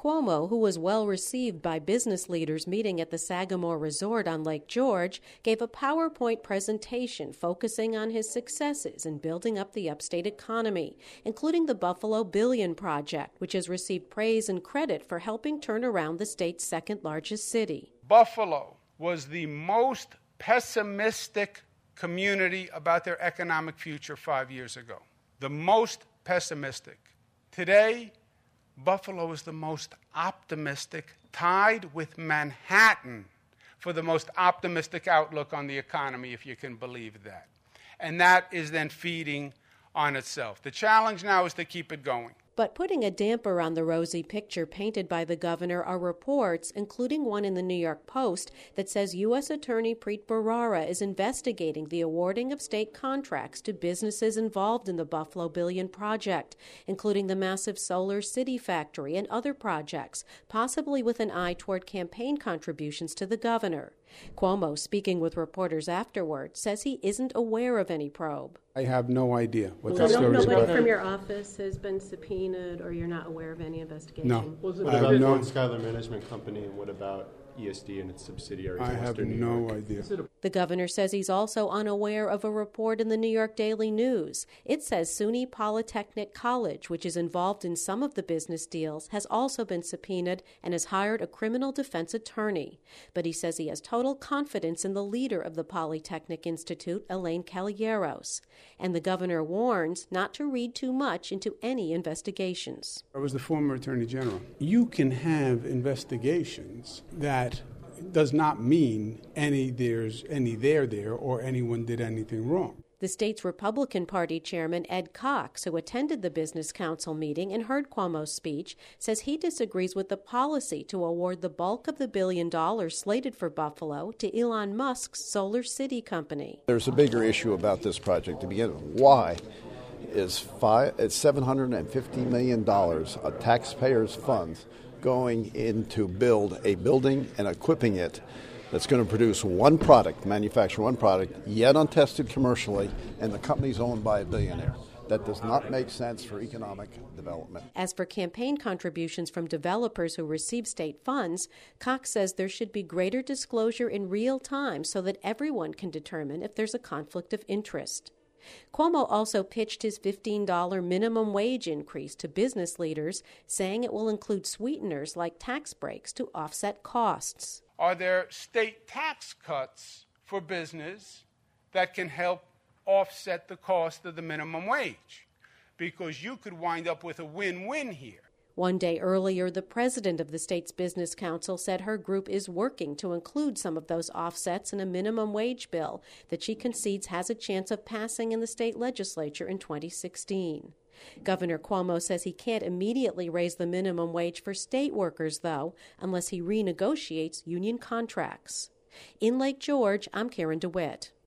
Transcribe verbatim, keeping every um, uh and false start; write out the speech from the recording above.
Cuomo, who was well received by business leaders meeting at the Sagamore Resort on Lake George, gave a PowerPoint presentation focusing on his successes in building up the upstate economy, including the Buffalo Billion Project, which has received praise and credit for helping turn around the state's second-largest city. Buffalo was the most pessimistic community about their economic future five years ago. The most pessimistic. Today, Buffalo is the most optimistic, tied with Manhattan for the most optimistic outlook on the economy, if you can believe that. And that is then feeding on itself. The challenge now is to keep it going. But putting a damper on the rosy picture painted by the governor are reports, including one in the New York Post, that says U S Attorney Preet Bharara is investigating the awarding of state contracts to businesses involved in the Buffalo Billion Project, including the massive Solar City factory and other projects, possibly with an eye toward campaign contributions to the governor. Cuomo, speaking with reporters afterward, says he isn't aware of any probe. I have no idea what so the story is. Nobody from your office has been subpoenaed, or you're not aware of any investigation? No. Was it I have no. no. Schuyler Management Company, and what about E S D and its subsidiaries I in have Western New no York? idea. The governor says he's also unaware of a report in the New York Daily News. It says SUNY Polytechnic College, which is involved in some of the business deals, has also been subpoenaed and has hired a criminal defense attorney. But he says he has total confidence in the leader of the Polytechnic Institute, Elaine Caballeros. And the governor warns not to read too much into any investigations. I was the former Attorney General. You can have investigations that does not mean any there's any there there or anyone did anything wrong. The state's Republican Party chairman, Ed Cox, who attended the Business Council meeting and heard Cuomo's speech, says he disagrees with the policy to award the bulk of the billion dollars slated for Buffalo to Elon Musk's Solar City company. There's a bigger issue about this project to begin with. Why is five, it's seven hundred fifty million dollars of taxpayers' funds going in to build a building and equipping it that's going to produce one product, manufacture one product, yet untested commercially, and the company's owned by a billionaire. That does not make sense for economic development. As for campaign contributions from developers who receive state funds, Cox says there should be greater disclosure in real time so that everyone can determine if there's a conflict of interest. Cuomo also pitched his fifteen dollars minimum wage increase to business leaders, saying it will include sweeteners like tax breaks to offset costs. Are there state tax cuts for business that can help offset the cost of the minimum wage? Because you could wind up with a win-win here. One day earlier, the president of the state's Business Council said her group is working to include some of those offsets in a minimum wage bill that she concedes has a chance of passing in the state legislature in twenty sixteen. Governor Cuomo says he can't immediately raise the minimum wage for state workers, though, unless he renegotiates union contracts. In Lake George, I'm Karen DeWitt.